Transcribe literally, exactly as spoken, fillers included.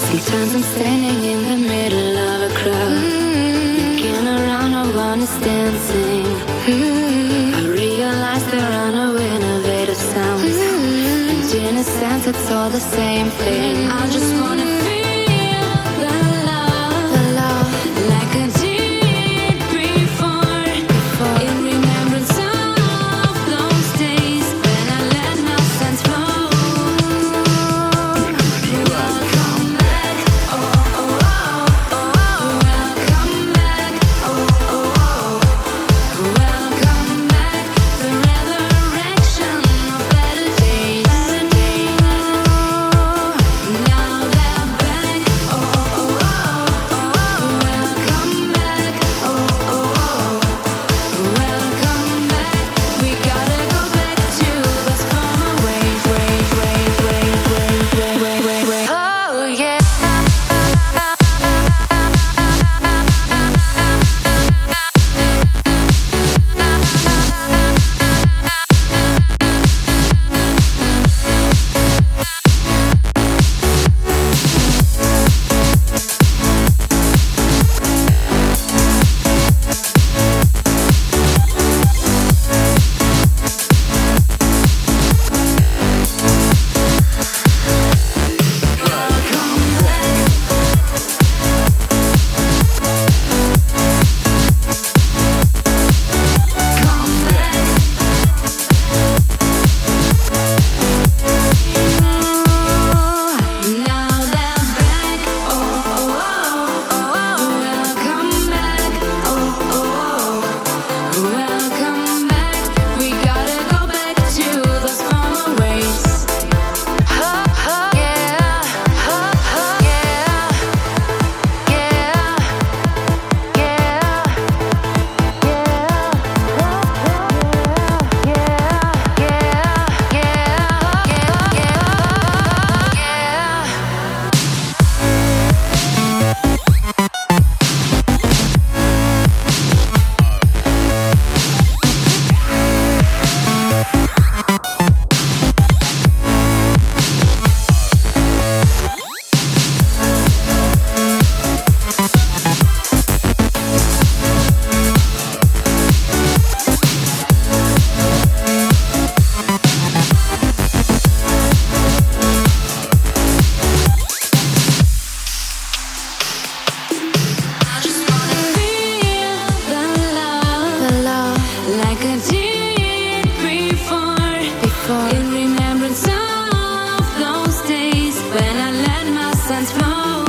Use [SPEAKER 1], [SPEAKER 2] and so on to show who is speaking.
[SPEAKER 1] Sometimes I'm standing in the middle of a crowd, mm-hmm. looking around, no one is dancing. Mm-hmm. I realize there are no innovative sounds, mm-hmm. and in a sense it's all the same thing. Mm-hmm. I just wanna feel the love, the love, like I did before, before. In remembrance of those days when I let my sense flow. Welcome back, oh oh oh oh. Welcome back, oh oh oh. Welcome back, the resurrection of better days. Now they're back, oh oh oh oh. Welcome back, oh oh oh. Welcome back, we gotta go back to those former ways, ways, ways, ways, ways, ways, ways, ways, ways. Oh yeah. Now they're back, oh oh oh. Welcome back, oh oh oh. Welcome back, we gotta go back to those former ways. Oh oh yeah, oh oh yeah, yeah, yeah, yeah, yeah, yeah, yeah, yeah, yeah. I just wanna feel the love, the love, like I did before, before. In remembrance of those days when I let my sense flow.